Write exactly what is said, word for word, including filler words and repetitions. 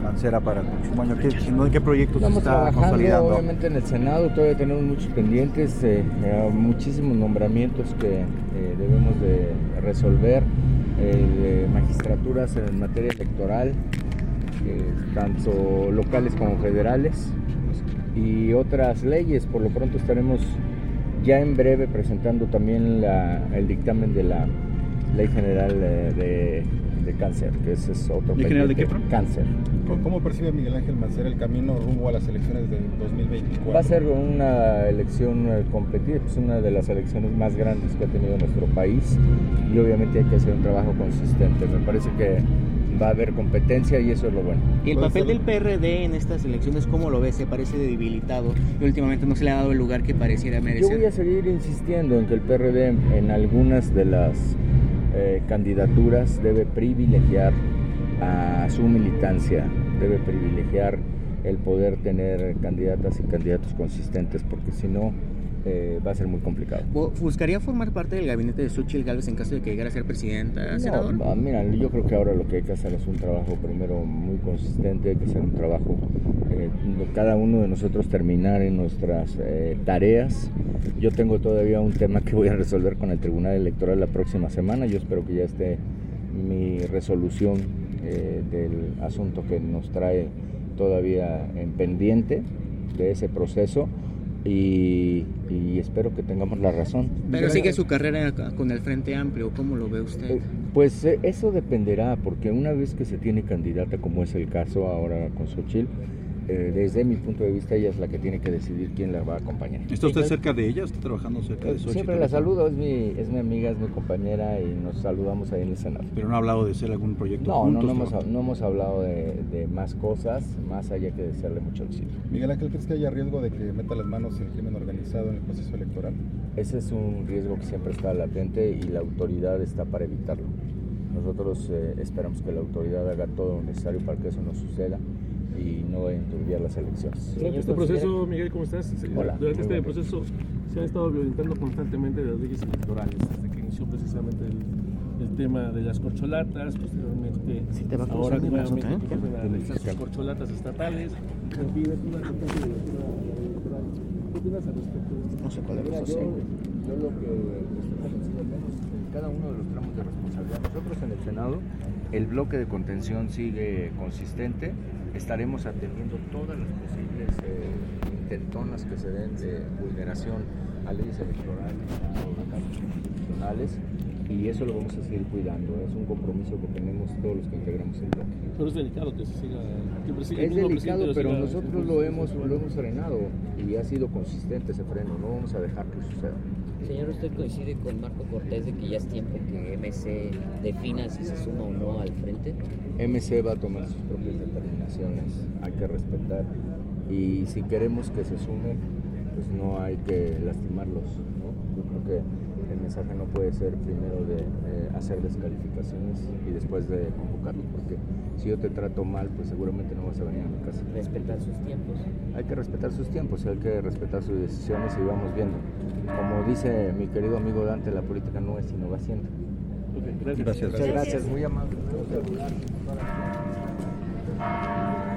Mancera para el próximo año? ¿Qué, ¿En qué proyectos Estamos está trabajando consolidando? obviamente en el Senado, todavía tenemos muchos pendientes, eh, eh, muchísimos nombramientos que eh, debemos de resolver, eh, de magistraturas en materia electoral, eh, tanto locales como federales, y otras leyes. Por lo pronto estaremos ya en breve presentando también la, el dictamen de la Ley General de, de, de Cáncer, que ese es otro ¿Ley General de qué? Cáncer. ¿Cómo percibe Miguel Ángel Mancera el camino rumbo a las elecciones del dos mil veinticuatro? Va a ser una elección competida, es una de las elecciones más grandes que ha tenido nuestro país, y obviamente hay que hacer un trabajo consistente. Me parece que va a haber competencia y eso es lo bueno. ¿Y el papel del P R D en estas elecciones cómo lo ves? ¿Se parece debilitado y últimamente no se le ha dado el lugar que pareciera merecer? Yo voy a seguir insistiendo en que el P R D en algunas de las eh, candidaturas debe privilegiar a su militancia, debe privilegiar el poder tener candidatas y candidatos consistentes, porque si no eh, va a ser muy complicado. ¿Buscaría formar parte del gabinete de Xóchitl Gálvez en caso de que llegara a ser presidenta, senador? No, mira, yo creo que ahora lo que hay que hacer es un trabajo primero muy consistente, hay que hacer un trabajo, eh, cada uno de nosotros terminar en nuestras eh, tareas. Yo tengo todavía un tema que voy a resolver con el Tribunal Electoral la próxima semana, yo espero que ya esté mi resolución eh, del asunto que nos trae todavía en pendiente de ese proceso. Y, y espero que tengamos la razón. Pero sigue su carrera con el Frente Amplio, ¿cómo lo ve usted? Pues eh, eso dependerá, porque una vez que se tiene candidata, como es el caso ahora con Xóchitl, eh, desde mi punto de vista ella es la que tiene que decidir quién la va a acompañar. ¿Está usted cerca de ella? ¿Está trabajando cerca de Xóchitl? Siempre la saludo, es mi, es mi amiga, es mi compañera y nos saludamos ahí en el Senado. ¿Pero no ha hablado de hacer algún proyecto no, juntos? No, no hemos, no hemos hablado de, de más cosas, más allá que desearle mucho éxito. Miguel Ángel, ¿crees que haya riesgo de que meta las manos en el crimen organizado en el proceso electoral? Ese es un riesgo que siempre está latente y la autoridad está para evitarlo. Nosotros eh, esperamos que la autoridad haga todo lo necesario para que eso no suceda y no enturbiar las elecciones. Durante este proceso, Miguel, ¿cómo estás? Hola, Durante este bueno. proceso se han estado violentando constantemente las leyes electorales, desde que inició precisamente el, el tema de las corcholatas, posteriormente Sí, te va a ahora cruzar mi brazo, nuevamente ¿eh? vuelven a realizar sus corcholatas estatales. En fin, es una competencia electoral. ¿Qué opinas al respecto de esto? No sé cuál es Mira, eso, yo, sí. yo lo que estoy convencido, al menos en cada uno de los tramos de responsabilidad, nosotros en el Senado, el bloque de contención sigue consistente, estaremos atendiendo todas las posibles eh, intentonas que se den de vulneración a leyes electorales, a ordenanzas constitucionales, y eso lo vamos a seguir cuidando, es un compromiso que tenemos todos los que integramos el bloque. Pero es delicado que se siga... Que el presi- el Es mismo delicado, presidente lo pero siga- nosotros lo hemos, lo hemos frenado y ha sido consistente ese freno, no vamos a dejar que suceda. Señor, ¿usted coincide con Marco Cortés de que ya es tiempo que M C defina si se suma o no al frente? M C va a tomar sus propias determinaciones, hay que respetar, y si queremos que se sume, pues no hay que lastimarlos, ¿no? Yo creo que el mensaje no puede ser primero de eh, hacer descalificaciones y después de convocarlos, porque si yo te trato mal, pues seguramente no vas a venir a mi casa. Respetar sus tiempos. Hay que respetar sus tiempos, hay que respetar sus decisiones y vamos viendo. Como dice mi querido amigo Dante, la política no es sino va siendo. Ok, gracias. Gracias. Muchas gracias, muy amable.